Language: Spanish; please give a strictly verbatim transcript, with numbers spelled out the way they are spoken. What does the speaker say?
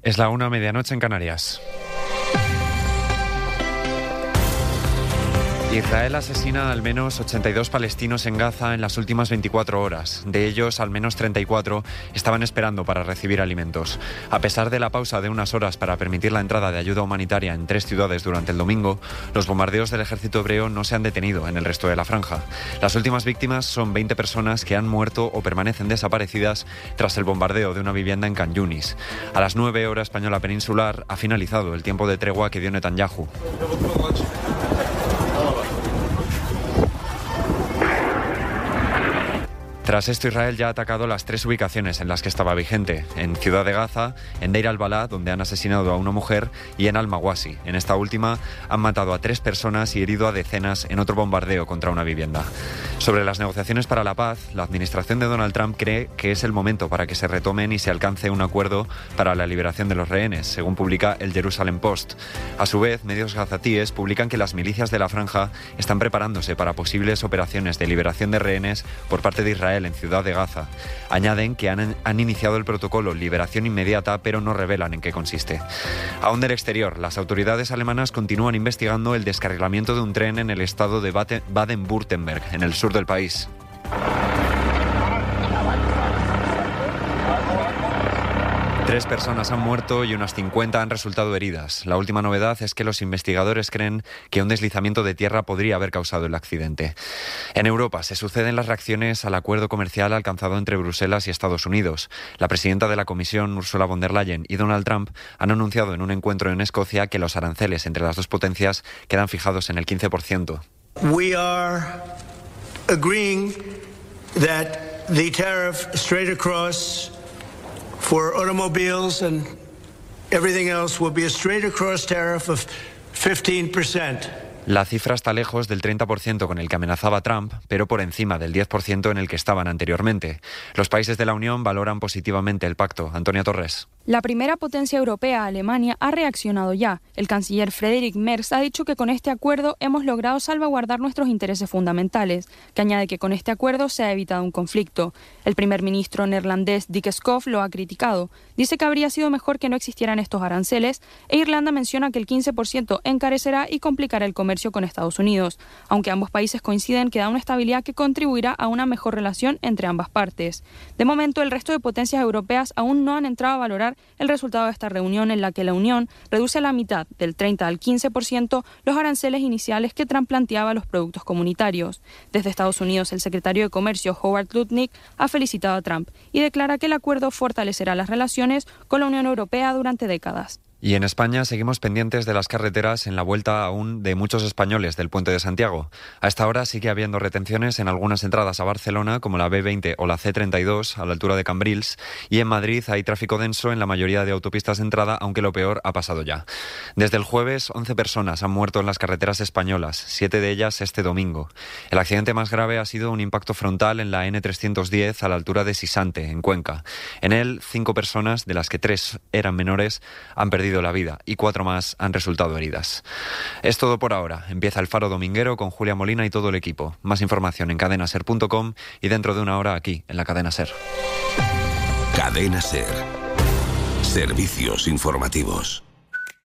Es la una, medianoche en Canarias. Israel asesina al menos ochenta y dos palestinos en Gaza en las últimas veinticuatro horas. De ellos, al menos treinta y cuatro estaban esperando para recibir alimentos. A pesar de la pausa de unas horas para permitir la entrada de ayuda humanitaria en tres ciudades durante el domingo, los bombardeos del ejército hebreo no se han detenido en el resto de la franja. Las últimas víctimas son veinte personas que han muerto o permanecen desaparecidas tras el bombardeo de una vivienda en Khan Yunis. A las nueve hora española peninsular ha finalizado el tiempo de tregua que dio Netanyahu. Tras esto, Israel ya ha atacado las tres ubicaciones en las que estaba vigente: en Ciudad de Gaza, en Deir al-Balá, donde han asesinado a una mujer, y en Al-Mawasi. En esta última han matado a tres personas y herido a decenas en otro bombardeo contra una vivienda. Sobre las negociaciones para la paz, la administración de Donald Trump cree que es el momento para que se retomen y se alcance un acuerdo para la liberación de los rehenes, según publica el Jerusalem Post. A su vez, medios gazatíes publican que las milicias de la franja están preparándose para posibles operaciones de liberación de rehenes por parte de Israel en Ciudad de Gaza. Añaden que han, han iniciado el protocolo Liberación Inmediata, pero no revelan en qué consiste. Aún del exterior, las autoridades alemanas continúan investigando el descarrilamiento de un tren en el estado de Baden-Württemberg, en el sur del país. Tres personas han muerto y unas cincuenta han resultado heridas. La última novedad es que los investigadores creen que un deslizamiento de tierra podría haber causado el accidente. En Europa se suceden las reacciones al acuerdo comercial alcanzado entre Bruselas y Estados Unidos. La presidenta de la Comisión, Ursula von der Leyen, y Donald Trump han anunciado en un encuentro en Escocia que los aranceles entre las dos potencias quedan fijados en el quince por ciento. We are agreeing that the tariff straight across for automobiles and everything else will be a straight across tariff of fifteen percent. La cifra está lejos del treinta por ciento con el que amenazaba Trump, pero por encima del diez por ciento en el que estaban anteriormente. Los países de la Unión valoran positivamente el pacto. Antonia Torres. La primera potencia europea, Alemania, ha reaccionado ya. El canciller Friedrich Merz ha dicho que con este acuerdo hemos logrado salvaguardar nuestros intereses fundamentales, que añade que con este acuerdo se ha evitado un conflicto. El primer ministro neerlandés Dick Schoof lo ha criticado. Dice que habría sido mejor que no existieran estos aranceles, e Irlanda menciona que el quince por ciento encarecerá y complicará el comercio con Estados Unidos, aunque ambos países coinciden que da una estabilidad que contribuirá a una mejor relación entre ambas partes. De momento, el resto de potencias europeas aún no han entrado a valorar el resultado de esta reunión, en la que la Unión reduce a la mitad, del treinta al quince por ciento, los aranceles iniciales que Trump planteaba a los productos comunitarios. Desde Estados Unidos, el secretario de Comercio, Howard Lutnick, ha felicitado a Trump y declara que el acuerdo fortalecerá las relaciones con la Unión Europea durante décadas. Y en España seguimos pendientes de las carreteras en la vuelta aún de muchos españoles del Puente de Santiago. A esta hora sigue habiendo retenciones en algunas entradas a Barcelona, como la be veinte o la ce treinta y dos, a la altura de Cambrils, y en Madrid hay tráfico denso en la mayoría de autopistas de entrada, aunque lo peor ha pasado ya. Desde el jueves, once personas han muerto en las carreteras españolas, siete de ellas este domingo. El accidente más grave ha sido un impacto frontal en la ene trescientos diez a la altura de Sisante, en Cuenca. En él, cinco personas, de las que tres eran menores, han perdido la vida y cuatro más han resultado heridas. Es todo por ahora. Empieza el Faro Dominguero con Julia Molina y todo el equipo. Más información en cadena ser punto com y dentro de una hora aquí, en la Cadena Ser. Cadena Ser. Servicios informativos.